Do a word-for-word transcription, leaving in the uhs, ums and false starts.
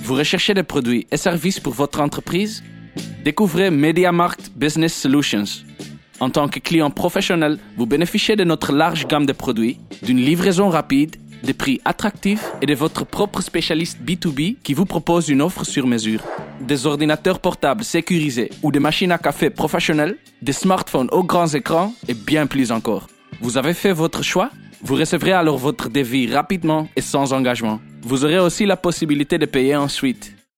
Vous recherchez des produits et services pour votre entreprise? Découvrez MediaMarkt Business Solutions. En tant que client professionnel, vous bénéficiez de notre large gamme de produits, d'une livraison rapide, des prix attractifs et de votre propre spécialiste B deux B qui vous propose une offre sur mesure. Des ordinateurs portables sécurisés ou des machines à café professionnelles, des smartphones aux grands écrans et bien plus encore. Vous avez fait votre choix? Vous recevrez alors votre devis rapidement et sans engagement. Vous aurez aussi la possibilité de payer ensuite.